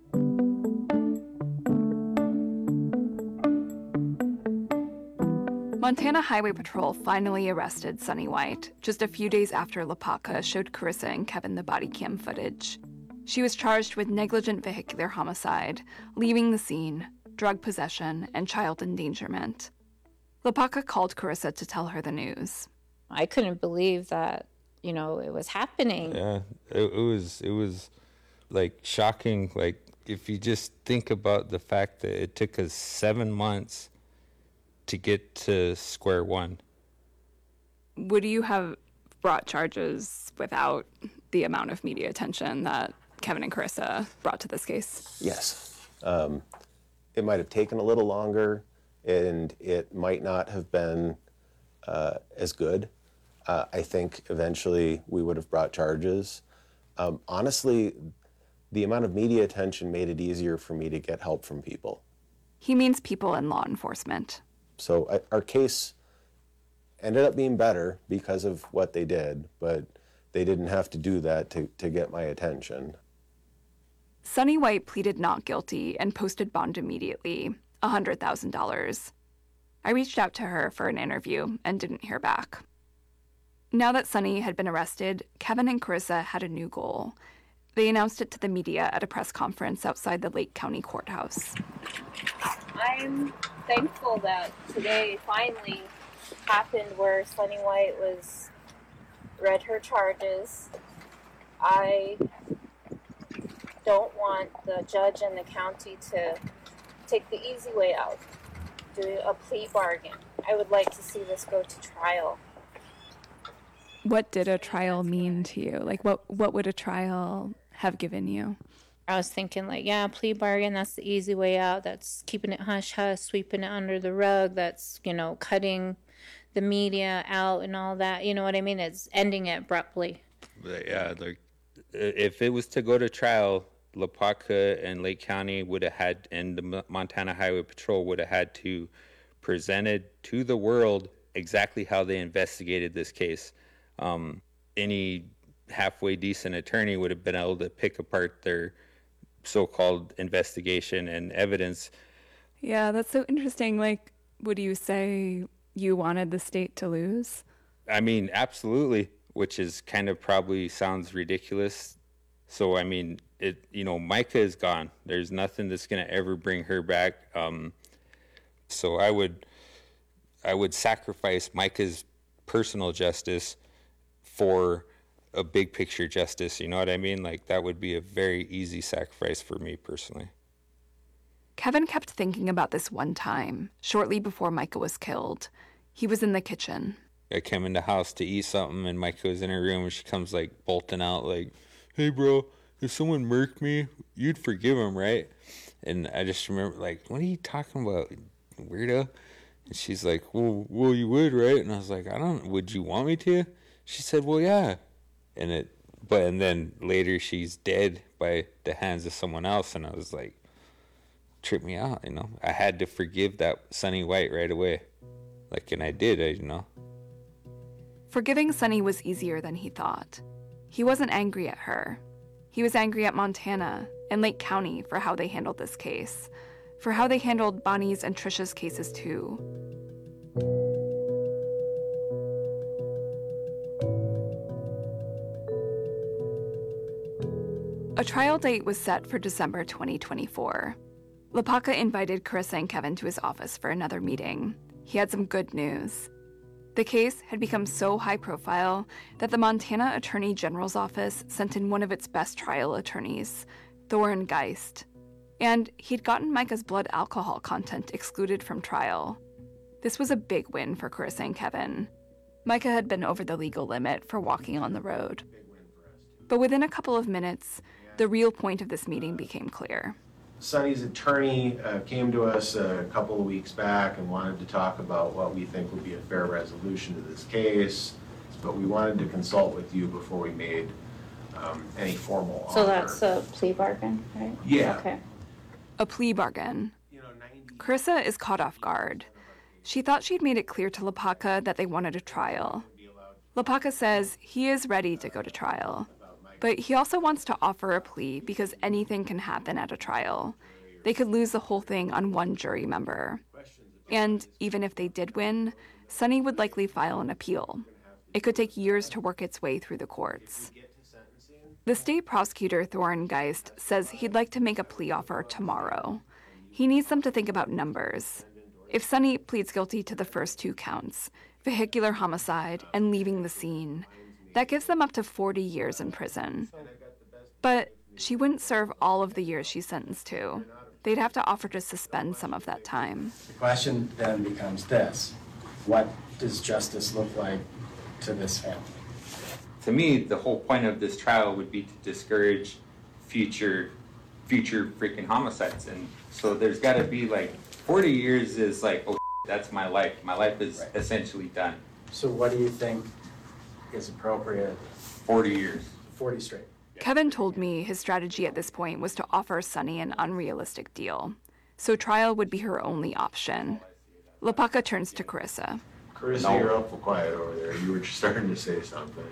Montana Highway Patrol finally arrested Sunny White just a few days after Lepaka showed Carissa and Kevin the body cam footage. She was charged with negligent vehicular homicide, leaving the scene, drug possession, and child endangerment. Lepaka called Carissa to tell her the news. I couldn't believe that, it was happening. Yeah, it was like shocking. Like if you just think about the fact that it took us 7 months to get to square one. Would you have brought charges without the amount of media attention that Kevin and Carissa brought to this case? Yes. It might have taken a little longer, and it might not have been as good. I think eventually we would have brought charges. Honestly, the amount of media attention made it easier for me to get help from people. He means people in law enforcement. So our case ended up being better because of what they did, but they didn't have to do that to get my attention. Sunny White pleaded not guilty and posted bond immediately, $100,000. I reached out to her for an interview and didn't hear back. Now that Sunny had been arrested, Kevin and Carissa had a new goal. They announced it to the media at a press conference outside the Lake County Courthouse. I'm thankful that today finally happened where Sunny White read her charges. I don't want the judge and the county to take the easy way out, do a plea bargain. I would like to see this go to trial. What did a trial mean to you? Like, what would a trial have given you? I was thinking, like, yeah, plea bargain, that's the easy way out. That's keeping it hush-hush, sweeping it under the rug. That's, cutting the media out and all that. You know what I mean? It's ending it abruptly. But yeah, like, if it was to go to trial, Lopaka and Lake County would have had, and the Montana Highway Patrol would have had to presented to the world exactly how they investigated this case. Any halfway decent attorney would have been able to pick apart their so-called investigation and evidence. Yeah, that's so interesting. Like, would you say you wanted the state to lose? I mean, absolutely, which is kind of probably sounds ridiculous. So, I mean, Micah is gone. There's nothing that's going to ever bring her back. So I would sacrifice Micah's personal justice for a big picture justice. You know what I mean? Like, that would be a very easy sacrifice for me personally. Kevin kept thinking about this one time, shortly before Micah was killed. He was in the kitchen. I came in the house to eat something, and Micah was in her room, and she comes, like, bolting out, like, "Hey, bro, if someone murked me, you'd forgive him, right?" And I just remember, like, "What are you talking about, weirdo?" And she's like, well, you would, right? And I was like, would you want me to? She said, well, yeah. And then later she's dead by the hands of someone else. And I was like, tripped me out, I had to forgive that Sunny White right away. Like, and I did, Forgiving Sunny was easier than he thought. He wasn't angry at her. He was angry at Montana and Lake County for how they handled this case, for how they handled Bonnie's and Trisha's cases too. A trial date was set for December 2024. Lopaka invited Carissa and Kevin to his office for another meeting. He had some good news. The case had become so high profile that the Montana Attorney General's office sent in one of its best trial attorneys, Thorin Geist. And he'd gotten Micah's blood alcohol content excluded from trial. This was a big win for Carissa and Kevin. Micah had been over the legal limit for walking on the road. But within a couple of minutes, the real point of this meeting became clear. Sunny's attorney came to us a couple of weeks back and wanted to talk about what we think would be a fair resolution to this case, but we wanted to consult with you before we made any formal offer. So that's a plea bargain, right? Yeah. Okay. A plea bargain. Carissa is caught off guard. She thought she'd made it clear to Lopaka that they wanted a trial. Lopaka says he is ready to go to trial, but he also wants to offer a plea because anything can happen at a trial. They could lose the whole thing on one jury member. And even if they did win, Sunny would likely file an appeal. It could take years to work its way through the courts. The state prosecutor, Thorin Geist, says he'd like to make a plea offer tomorrow. He needs them to think about numbers. If Sunny pleads guilty to the first 2 counts, vehicular homicide and leaving the scene, that gives them up to 40 years in prison. But she wouldn't serve all of the years she's sentenced to. They'd have to offer to suspend some of that time. The question then becomes this: what does justice look like to this family? To me, the whole point of this trial would be to discourage future freaking homicides. And so there's got to be 40 years is that's my life. My life is essentially done. So what do you think is appropriate? 40 years. 40 straight. Kevin told me his strategy at this point was to offer Sunny an unrealistic deal. so trial would be her only option. Lepaka turns to Carissa. Carissa, you're awful quiet over there. You were starting to say something.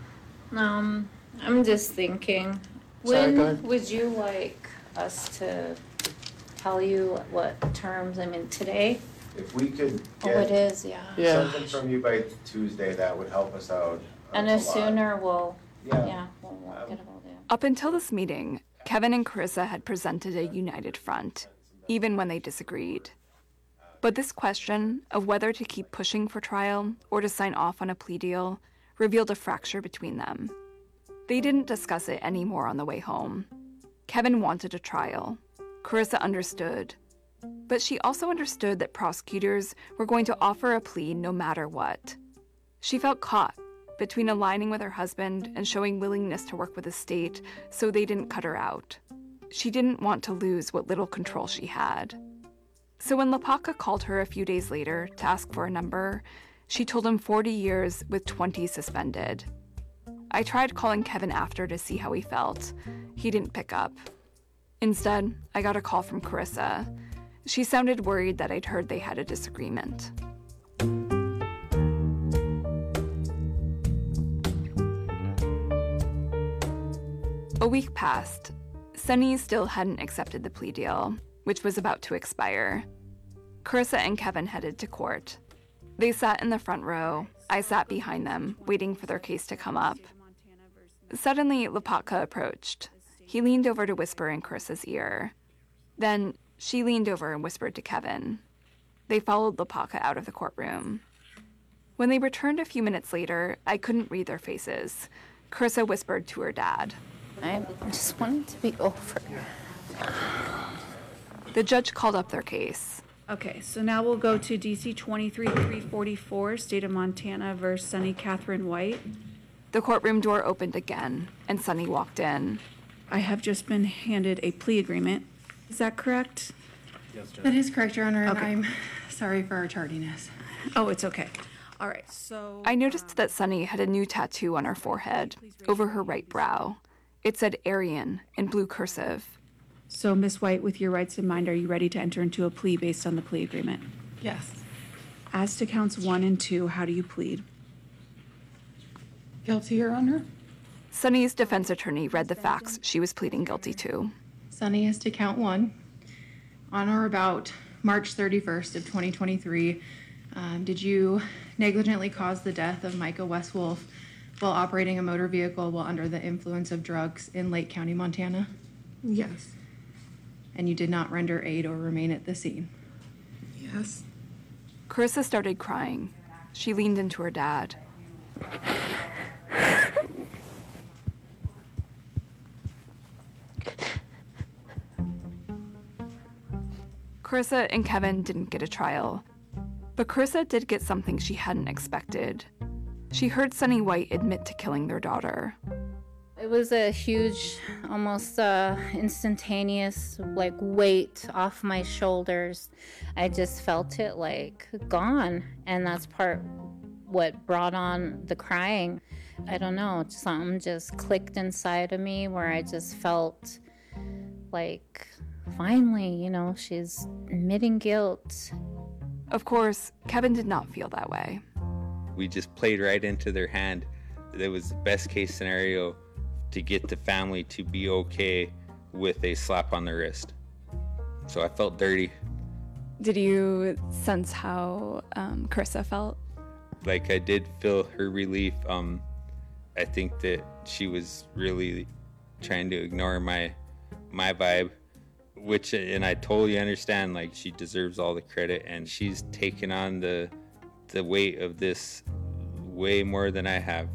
I'm just thinking, Sorry, go when ahead. would you like us to tell you what terms? I mean, today? If we could Oh, it is, yeah. something from you by Tuesday, that would help us out. And a as lot. sooner we'll, Yeah. we'll get it all done. Up until this meeting, Kevin and Carissa had presented a united front, even when they disagreed. But this question of whether to keep pushing for trial or to sign off on a plea deal revealed a fracture between them. They didn't discuss it anymore on the way home. Kevin wanted a trial. Carissa understood. But she also understood that prosecutors were going to offer a plea no matter what. She felt caught between aligning with her husband and showing willingness to work with the state so they didn't cut her out. She didn't want to lose what little control she had. So when Lepaka called her a few days later to ask for a number, she told him 40 years with 20 suspended. I tried calling Kevin after to see how he felt. He didn't pick up. Instead, I got a call from Carissa. She sounded worried that I'd heard they had a disagreement. A week passed. Sunny still hadn't accepted the plea deal, which was about to expire. Carissa and Kevin headed to court. They sat in the front row. I sat behind them, waiting for their case to come up. Suddenly, Lepaka approached. He leaned over to whisper in Carissa's ear. Then she leaned over and whispered to Kevin. They followed Lepaka out of the courtroom. When they returned a few minutes later, I couldn't read their faces. Carissa whispered to her dad. I just want it to be over. The judge called up their case. Okay, so now we'll go to DC 23-344, State of Montana versus Sunny Catherine White. The courtroom door opened again, and Sunny walked in. I have just been handed a plea agreement. Is that correct? Yes, Judge. That is correct, Your Honor, and Okay. I'm sorry for our tardiness. Oh, it's okay. All right, so... I noticed that Sunny had a new tattoo on her forehead, over her right brow. It said Aryan in blue cursive. So, Miss White, with your rights in mind, are you ready to enter into a plea based on the plea agreement? Yes. As to counts 1 and 2, how do you plead? Guilty, Your Honor. Sunny's defense attorney read the facts she was pleading guilty to. Sunny is to count 1. On or about March 31st of 2023, did you negligently cause the death of Micah Westwolf while operating a motor vehicle while under the influence of drugs in Lake County, Montana? Yes. And you did not render aid or remain at the scene? Yes. Carissa started crying. She leaned into her dad. Carissa and Kevin didn't get a trial, but Carissa did get something she hadn't expected. She heard Sunny White admit to killing their daughter. It was a huge, almost instantaneous, weight off my shoulders. I just felt it gone, and that's what brought on the crying. I don't know, something just clicked inside of me where I just felt finally, she's admitting guilt. Of course, Kevin did not feel that way. We just played right into their hand. That was the best case scenario to get the family to be okay with a slap on the wrist. So I felt dirty. Did you sense how Carissa felt? I did feel her relief. I think that she was really trying to ignore my vibe, and I totally understand. She deserves all the credit, and she's taken on the weight of this way more than I have.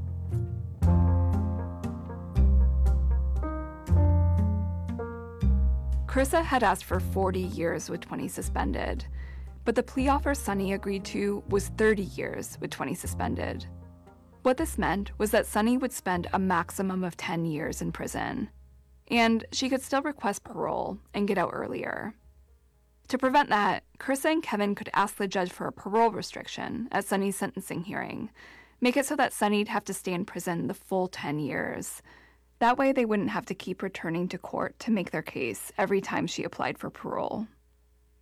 Carissa had asked for 40 years with 20 suspended, but the plea offer Sunny agreed to was 30 years with 20 suspended. What this meant was that Sunny would spend a maximum of 10 years in prison, and she could still request parole and get out earlier. To prevent that, Carissa and Kevin could ask the judge for a parole restriction at Sunny's sentencing hearing, make it so that Sunny'd have to stay in prison the full 10 years. That way they wouldn't have to keep returning to court to make their case every time she applied for parole.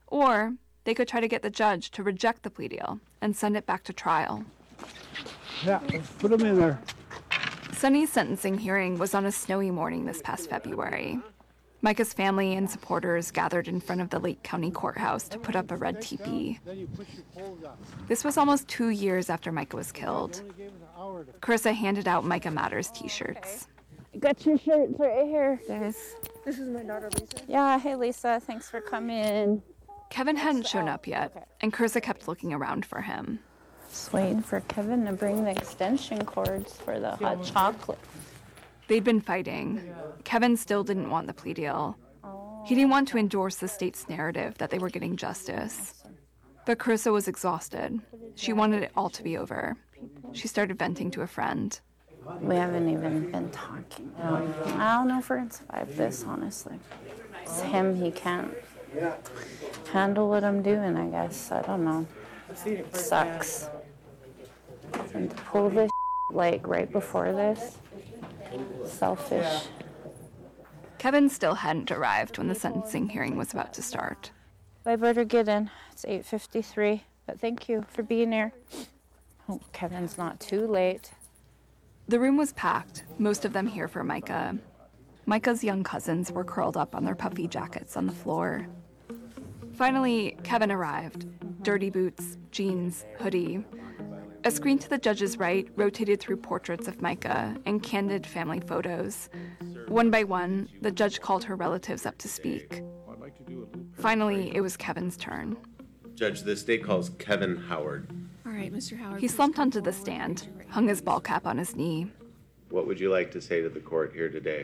Or they could try to get the judge to reject the plea deal and send it back to trial. Yeah, put them in there. Sonny's sentencing hearing was on a snowy morning this past February. Micah's family and supporters gathered in front of the Lake County Courthouse to put up a red teepee. This was almost 2 years after Micah was killed. Carissa handed out Micah Matters t-shirts. Got your shirts right here. This is my daughter, Lisa. Yeah, hey Lisa, thanks for coming. Kevin hadn't shown up yet, and Carissa kept looking around for him. Just waiting for Kevin to bring the extension cords for the hot chocolate. They'd been fighting. Kevin still didn't want the plea deal. He didn't want to endorse the state's narrative that they were getting justice. But Carissa was exhausted. She wanted it all to be over. She started venting to a friend. We haven't even been talking. I don't know if we're going to survive this, honestly. It's him, he can't handle what I'm doing, I guess. I don't know. It sucks. And to pull this like right before this, selfish. Kevin still hadn't arrived when the sentencing hearing was about to start. I better get in. It's 8:53, but thank you for being here. Hope Kevin's not too late. The room was packed, most of them here for Micah. Micah's young cousins were curled up on their puffy jackets on the floor. Finally, Kevin arrived. Dirty boots, jeans, hoodie. A screen to the judge's right rotated through portraits of Micah and candid family photos. One by one, the judge called her relatives up to speak. Finally, it was Kevin's turn. Judge, the state calls Kevin Howard. All right, Mr. Howard. He slumped onto the stand, hung his ball cap on his knee. What would you like to say to the court here today?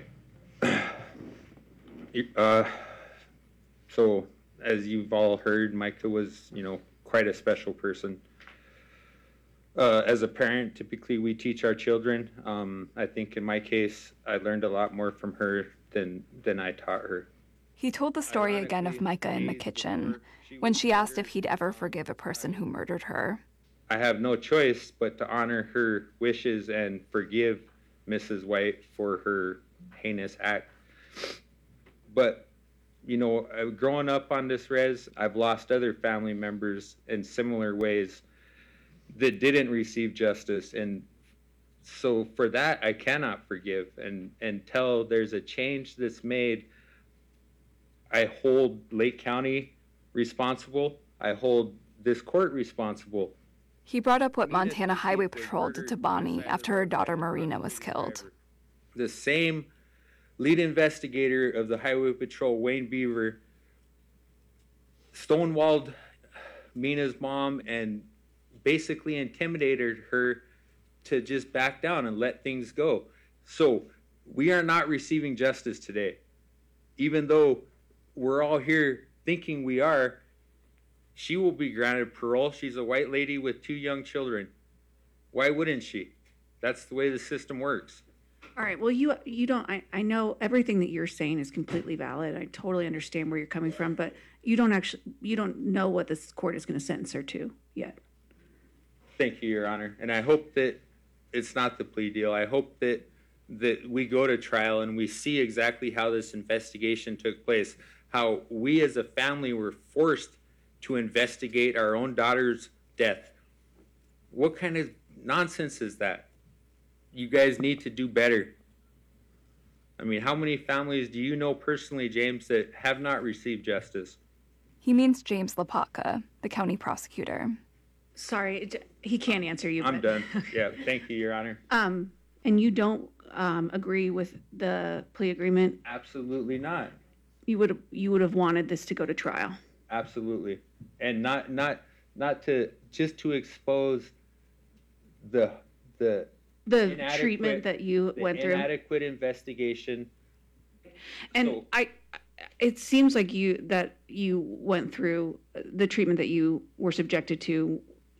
So, as you've all heard, Micah was, quite a special person. As a parent, typically we teach our children. I think in my case, I learned a lot more from her than I taught her. He told the story again of Micah in the kitchen, when she asked if he'd ever forgive a person who murdered her. I have no choice but to honor her wishes and forgive Mrs. White for her heinous act. But, growing up on this res, I've lost other family members in similar ways that didn't receive justice. And so for that, I cannot forgive. And until there's a change that's made, I hold Lake County responsible. I hold this court responsible. He brought up what Montana Highway Patrol did to Bonnie after her daughter Marina was killed. The same lead investigator of the Highway Patrol, Wayne Beaver, stonewalled Mina's mom and basically intimidated her to just back down and let things go. So we are not receiving justice today. Even though we're all here thinking we are, she will be granted parole. She's a white lady with 2 young children. Why wouldn't she? That's the way the system works. All right, well, you don't, I know everything that you're saying is completely valid. I totally understand where you're coming from, but you don't know what this court is going to sentence her to yet. Thank you, Your Honor. And I hope that it's not the plea deal. I hope that we go to trial and we see exactly how this investigation took place, how we as a family were forced to investigate our own daughter's death. What kind of nonsense is that? You guys need to do better. I mean, how many families do you know personally, James, that have not received justice? He means James Lapaka, the county prosecutor. Sorry, he can't answer you. I'm done. Yeah, thank you, Your Honor. And you don't agree with the plea agreement? Absolutely not. You would have wanted this to go to trial? Absolutely. And not to just to expose the treatment that you went through. Inadequate investigation. And it seems like you went through the treatment that you were subjected to,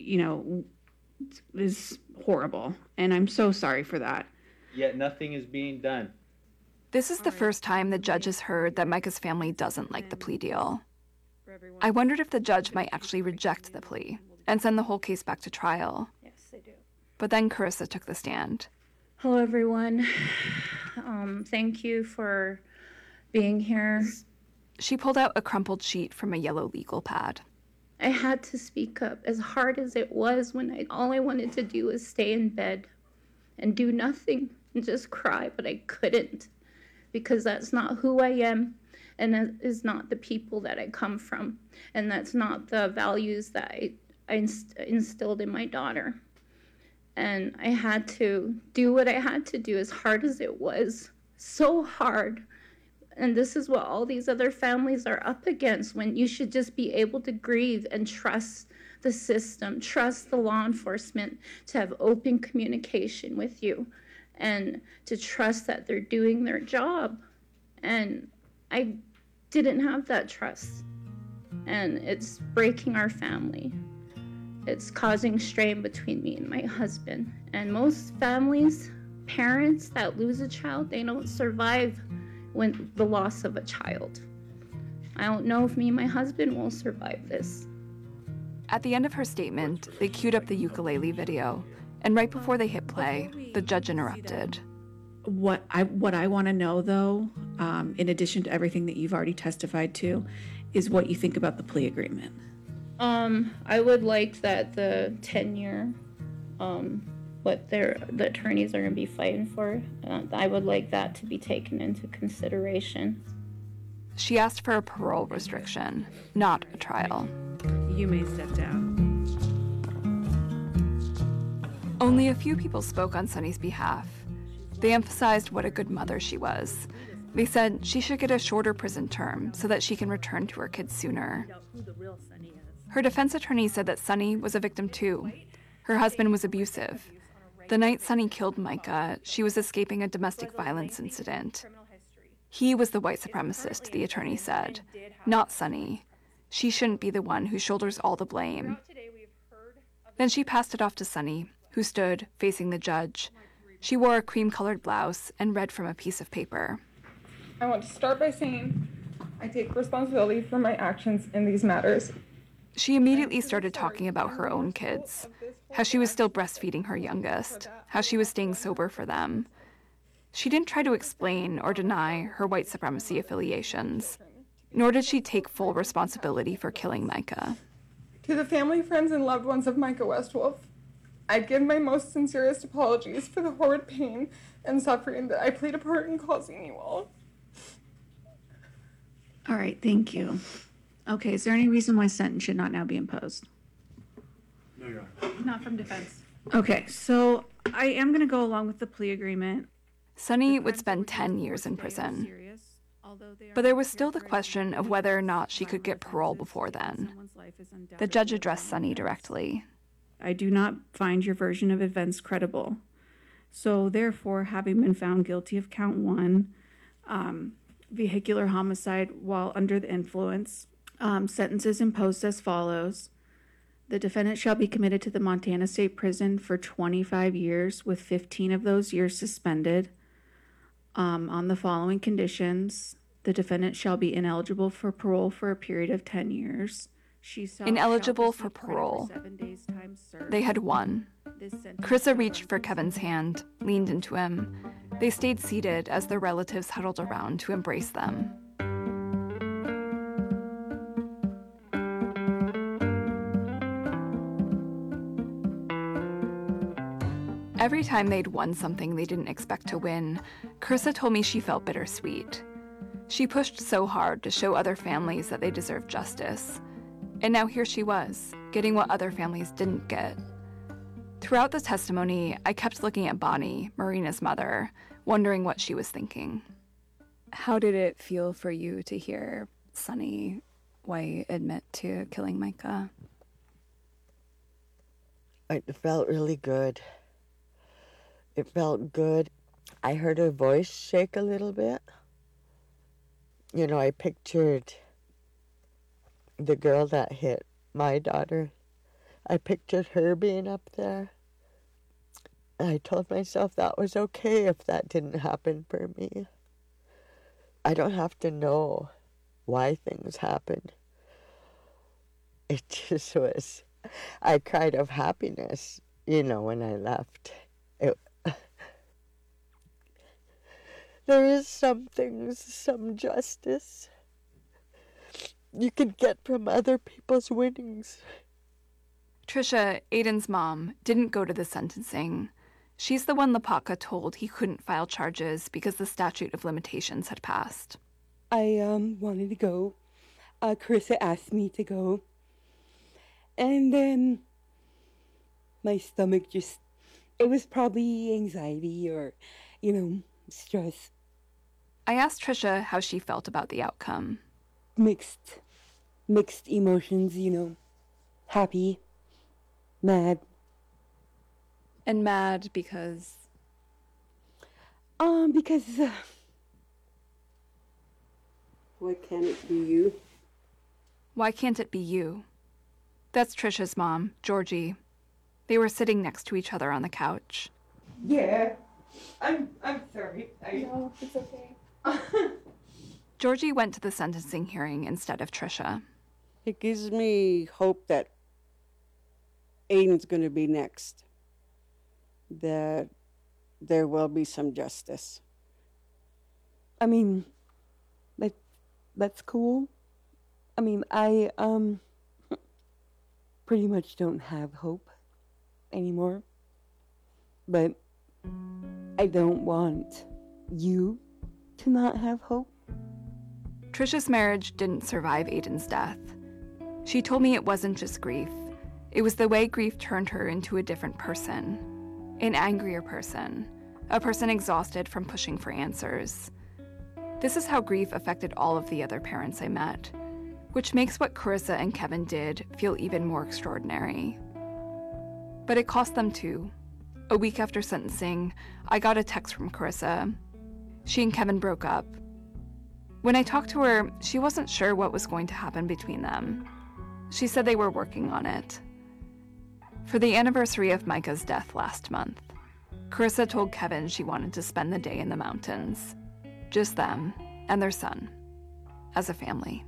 is horrible. And I'm so sorry for that. Yet nothing is being done. This is the first time the judge has heard that Micah's family doesn't like the plea deal. I wondered if the judge might actually reject the plea and send the whole case back to trial. Yes, I do. But then Carissa took the stand. Hello, everyone. Thank you for being here. She pulled out a crumpled sheet from a yellow legal pad. I had to speak up, as hard as it was when all I wanted to do was stay in bed and do nothing and just cry, but I couldn't, because that's not who I am, and that is not the people that I come from, and that's not the values that I instilled in my daughter. And I had to do what I had to do, as hard as it was, so hard. And this is what all these other families are up against, when you should just be able to grieve and trust the system, trust the law enforcement to have open communication with you, and to trust that they're doing their job. And I didn't have that trust. And it's breaking our family. It's causing strain between me and my husband. And most families, parents that lose a child, they don't survive when the loss of a child. I don't know if me and my husband will survive this. At the end of her statement, they queued up the ukulele video, and right before they hit play, the judge interrupted. What I want to know, though, in addition to everything that you've already testified to, is what you think about the plea agreement. I would like that the 10-year, what the attorneys are going to be fighting for, I would like that to be taken into consideration. She asked for a parole restriction, not a trial. You may step down. Only a few people spoke on Sunny's behalf. They emphasized what a good mother she was. They said she should get a shorter prison term so that she can return to her kids sooner. Her defense attorney said that Sunny was a victim too. Her husband was abusive. The night Sunny killed Micah, she was escaping a domestic violence incident. He was the white supremacist, the attorney said, not Sunny. She shouldn't be the one who shoulders all the blame. Then she passed it off to Sunny, who stood facing the judge. She wore a cream-colored blouse and read from a piece of paper. I want to start by saying I take responsibility for my actions in these matters. She immediately started talking about her own kids, how she was still breastfeeding her youngest, how she was staying sober for them. She didn't try to explain or deny her white supremacy affiliations, nor did she take full responsibility for killing Micah. To the family, friends, and loved ones of Micah Westwolf, I give my most sincerest apologies for the horrid pain and suffering that I played a part in causing you all. All right, thank you. Okay, is there any reason why sentence should not now be imposed? No, Your Honor. Not from defense. Okay, so I am going to go along with the plea agreement. Sunny would spend 10 years in prison. But there was still the question of whether or not she could get parole before then. The judge addressed Sunny directly. I do not find your version of events credible. So therefore, having been found guilty of count 1, vehicular homicide while under the influence, sentences imposed as follows. The defendant shall be committed to the Montana State Prison for 25 years, with 15 of those years suspended. On the following conditions, the defendant shall be ineligible for parole for a period of 10 years. Ineligible for parole. They had won. Carissa reached for Kevin's hand, leaned into him. They stayed seated as their relatives huddled around to embrace them. Every time they'd won something they didn't expect to win, Carissa told me she felt bittersweet. She pushed so hard to show other families that they deserved justice. And now here she was, getting what other families didn't get. Throughout the testimony, I kept looking at Bonnie, Marina's mother, wondering what she was thinking. How did it feel for you to hear Sunny White admit to killing Micah? It felt really good. It felt good. I heard her voice shake a little bit. You know, I pictured the girl that hit my daughter. I pictured her being up there. And I told myself that was okay if that didn't happen for me. I don't have to know why things happened. It just was, I cried of happiness, you know, when I left. There is some things, some justice you could get from other people's winnings. Trisha, Aiden's mom, didn't go to the sentencing. She's the one Lepaka told he couldn't file charges because the statute of limitations had passed. I wanted to go. Carissa asked me to go. And then my stomach it was probably anxiety or, stress. I asked Trisha how she felt about the outcome. Mixed emotions, happy, mad. And mad because? Because, why can't it be you? Why can't it be you? That's Trisha's mom, Georgie. They were sitting next to each other on the couch. Yeah, I'm sorry. No, it's okay. Georgie went to the sentencing hearing instead of Trisha. It gives me hope that Aiden's going to be next. That there will be some justice. I mean, that's cool. I mean, I pretty much don't have hope anymore. But I don't want you to not have hope. Trisha's marriage didn't survive Aiden's death. She told me it wasn't just grief. It was the way grief turned her into a different person. An angrier person. A person exhausted from pushing for answers. This is how grief affected all of the other parents I met, which makes what Carissa and Kevin did feel even more extraordinary. But it cost them too. A week after sentencing, I got a text from Carissa. She and Kevin broke up. When I talked to her, she wasn't sure what was going to happen between them. She said they were working on it. For the anniversary of Micah's death last month, Carissa told Kevin she wanted to spend the day in the mountains. Just them and their son, as a family.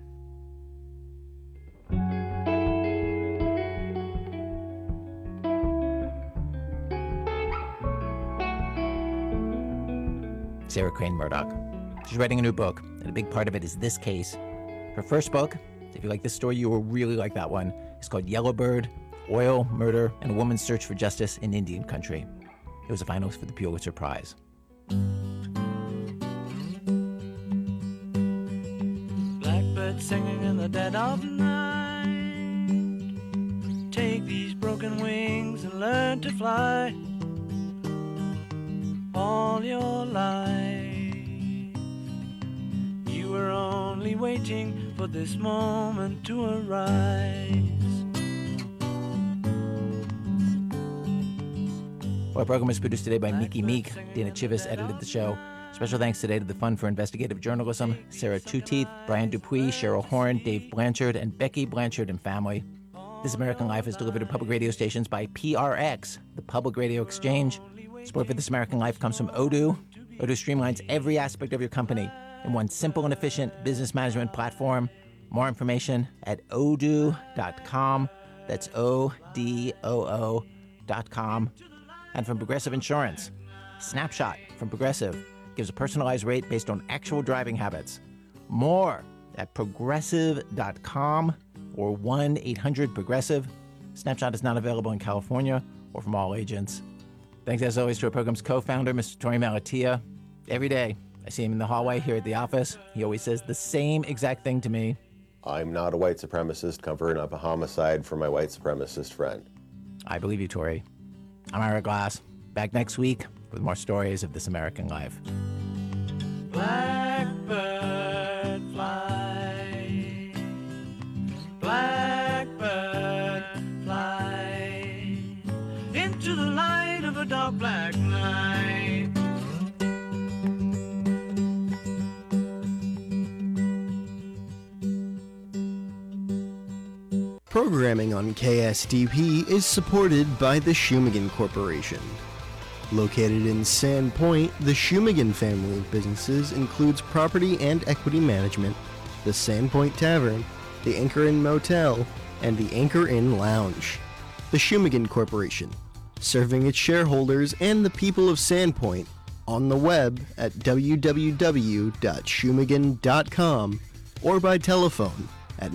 Sarah Crane Murdoch. She's writing a new book, and a big part of it is this case. Her first book, if you like this story, you will really like that one. It's called Yellowbird, Oil, Murder, and a Woman's Search for Justice in Indian Country. It was a finalist for the Pulitzer Prize. Blackbird singing in the dead of night. Take these broken wings and learn to fly. All your life, you were only waiting for this moment to arise. Our program was produced today by Miki Meek. Dana Chivas edited the show. Special thanks today to the Fund for Investigative Journalism, Sarah Two-Teeth, Brian Dupuis, Cheryl Horn, Dave Blanchard, and Becky Blanchard and family. This American Life is delivered to public radio stations by PRX, the Public Radio Exchange. Support for This American Life comes from Odoo. Odoo streamlines every aspect of your company in one simple and efficient business management platform. More information at odoo.com. That's ODOO.com. And from Progressive Insurance, Snapshot from Progressive gives a personalized rate based on actual driving habits. More at progressive.com or 1-800-PROGRESSIVE. Snapshot is not available in California or from all agents. Thanks as always to our program's co-founder, Mr. Tori Malatia. Every day, I see him in the hallway here at the office. He always says the same exact thing to me. I'm not a white supremacist covering up a homicide for my white supremacist friend. I believe you, Tori. I'm Ira Glass. Back next week with more stories of This American Life. Blackbird fly, blackbird fly, into the light of a dark black night. Programming on KSDP is supported by the Shumagan Corporation. Located in Sandpoint, the Shumagan family of businesses includes property and equity management, the Sandpoint Tavern, the Anchor Inn Motel, and the Anchor Inn Lounge. The Shumagan Corporation, serving its shareholders and the people of Sandpoint on the web at www.shumagan.com or by telephone at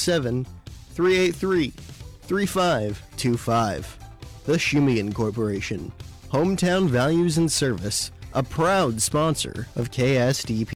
907-383-3525. The Shumigan Corporation, hometown values and service, a proud sponsor of KSDP.